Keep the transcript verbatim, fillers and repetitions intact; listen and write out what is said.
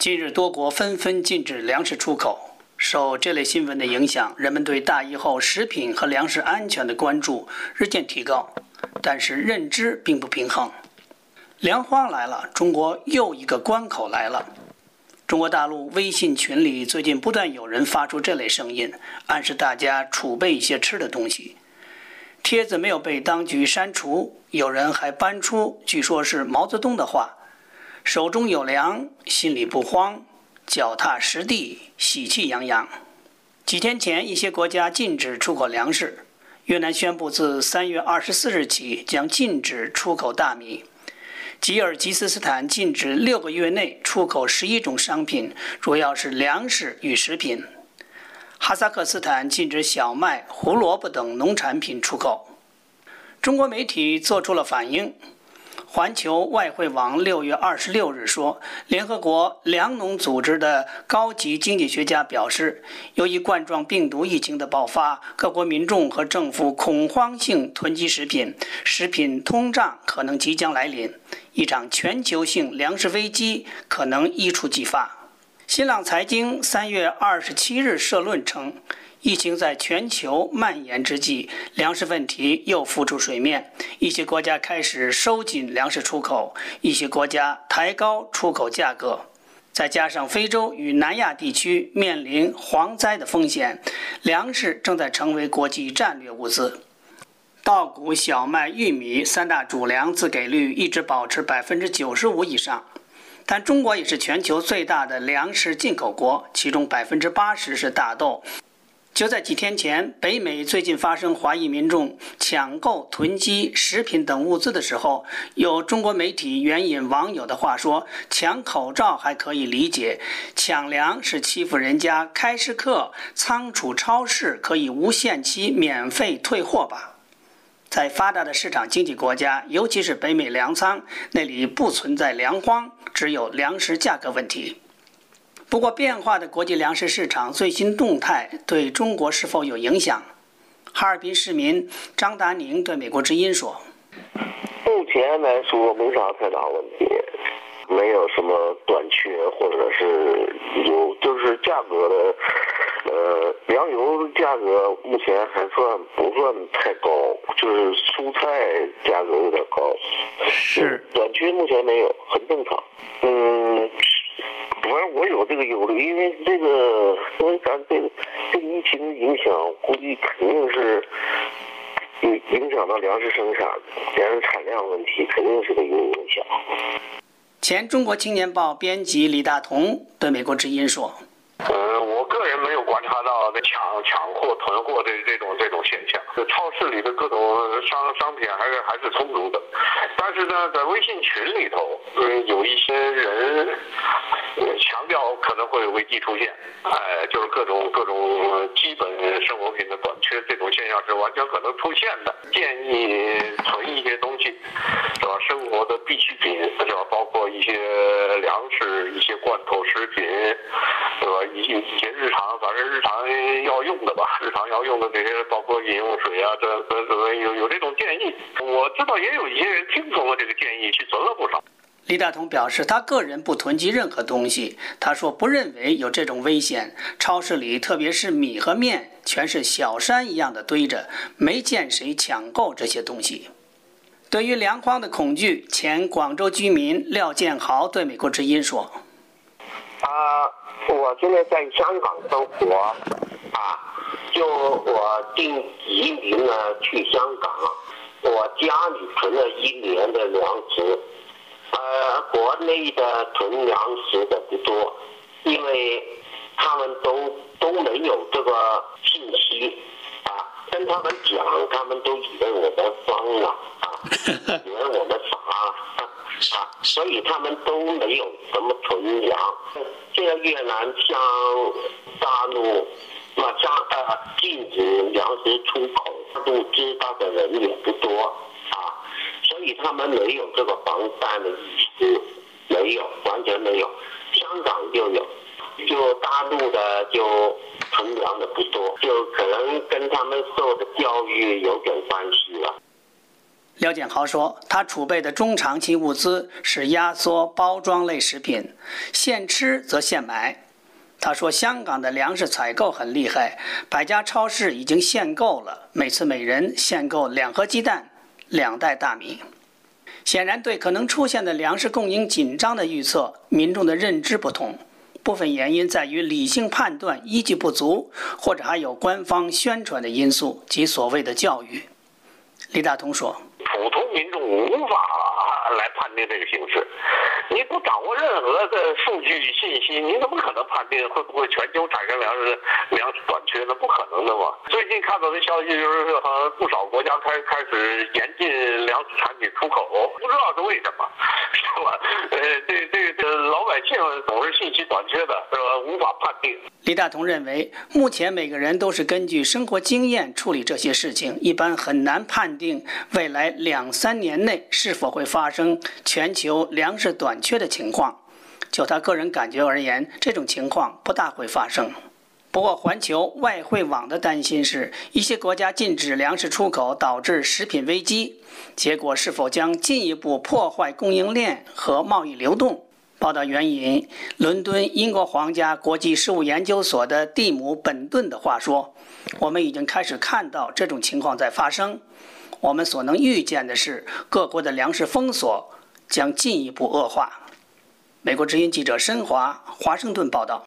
近日，多国纷纷禁止粮食出口。受这类新闻的影响，人们对大疫后食品和粮食安全的关注日渐提高，但是认知并不平衡。粮荒来了，中国又一个关口来了。中国大陆微信群里最近不断有人发出这类声音，暗示大家储备一些吃的东西。帖子没有被当局删除，有人还搬出据说是毛泽东的话：手中有粮，心里不慌，脚踏实地，喜气洋洋。几天前，一些国家禁止出口粮食。越南宣布自三月二十四日起将禁止出口大米。吉尔吉斯斯坦禁止六个月内出口十一种商品，主要是粮食与食品。哈萨克斯坦禁止小麦、胡萝卜等农产品出口。中国媒体做出了反应。环球外汇网六月二十六日说，联合国粮农组织的高级经济学家表示，由于冠状病毒疫情的爆发，各国民众和政府恐慌性囤积食品，食品通胀可能即将来临，一场全球性粮食危机可能一触即发。新浪财经三月二十七日社论称，疫情在全球蔓延之际，粮食问题又浮出水面，一些国家开始收紧粮食出口，一些国家抬高出口价格。再加上非洲与南亚地区面临蝗灾的风险，粮食正在成为国际战略物资。稻谷、小麦、玉米三大主粮自给率一直保持百分之九十五以上。但中国也是全球最大的粮食进口国，其中百分之八十是大豆。就在几天前，北美最近发生华裔民众抢购、囤积食品等物资的时候，有中国媒体援引网友的话说，抢口罩还可以理解，抢粮是欺负人家，开市客、仓储、超市可以无限期免费退货吧。在发达的市场经济国家，尤其是北美粮仓，那里不存在粮荒，只有粮食价格问题。不过，变化的国际粮食市场最新动态对中国是否有影响？哈尔滨市民张达宁对美国之音说：“ 目前来说没啥太大问题，没有什么短缺，或者是有就是价格的，呃，粮油价格目前还算不算太高，就是蔬菜价格有点高， 是短缺目前没有，很正常。嗯。”反正我有这个忧虑，因为这个，因为咱这个这个疫情的影响，估计肯定是影影响到粮食生产、粮食产量问题，肯定是个有影响。 前中国青年报编辑李大同对美国之音说：“ 呃，我个人没有观察到的抢抢货、囤货的这种这种现象。超市里的各种商商品还是还是充足的，但是呢，在微信群里头，嗯，有一些人强调可能会有危机出现，哎，就是各种各种基本生活品的短缺，这种现象是完全可能出现的。建议囤一些东西，是吧？生活的必需品，是吧？包括一些粮食、一些罐头食品，对吧？一些一些日常，反正日常要用的吧，日常要用的这些，包括饮用水啊，这这这有有这种建议。我知道也有一些人听从了这个建议，去囤了不少。” 李大同表示，他个人不囤积任何东西。他说不认为有这种危险。超市里，特别是米和面，全是小山一样的堆着，没见谁抢购这些东西。对于粮荒的恐惧，前广州居民廖建豪对美国之音说：“ 啊，我现在在香港生活，啊，就我定移民呢去香港，我家里囤了一年的粮食。呃，国内的囤粮食的不多，因为他们都都没有这个信息啊，跟他们讲，他们都以为我们疯了啊，以为我们傻啊，所以他们都没有什么囤粮。这个越南向大陆那加呃禁止粮食出口，大陆知道的人也不多啊。所以他们没有这个防范的意识，没有，完全没有。香港就有，就大陆的就囤粮的不多，就可能跟他们受的教育有点关系了。 廖建豪说，他储备的中长期物资是压缩包装类食品，现吃则现买。他说，香港的粮食采购很厉害，百家超市已经限购了，每次每人限购两盒鸡蛋、两袋大米。显然，对可能出现的粮食供应紧张的预测，民众的认知不同。部分原因在于理性判断依据不足，或者还有官方宣传的因素及所谓的教育。李大同说， 普通民众无法来判定这个形势，你不掌握任何的数据信息，你怎么可能判定会不会全球产生粮食粮食短缺呢？不可能的嘛。最近看到的消息就是，好像不少国家开开始严禁粮食产品出口，不知道是为什么，是吧？呃，这这这老百姓总是信息短缺的，是吧？无法判定。 李大同认为，目前每个人都是根据生活经验处理这些事情，一般很难判定未来两三年内是否会发生全球粮食短缺的情况。就他个人感觉而言，这种情况不大会发生。不过，环球外汇网的担心是，一些国家禁止粮食出口导致食品危机，结果是否将进一步破坏供应链和贸易流动。报道援引伦敦英国皇家国际事务研究所的蒂姆·本顿的话说，我们已经开始看到这种情况在发生。我们所能预见的是，各国的粮食封锁将进一步恶化。美国之音记者申华，华盛顿报道。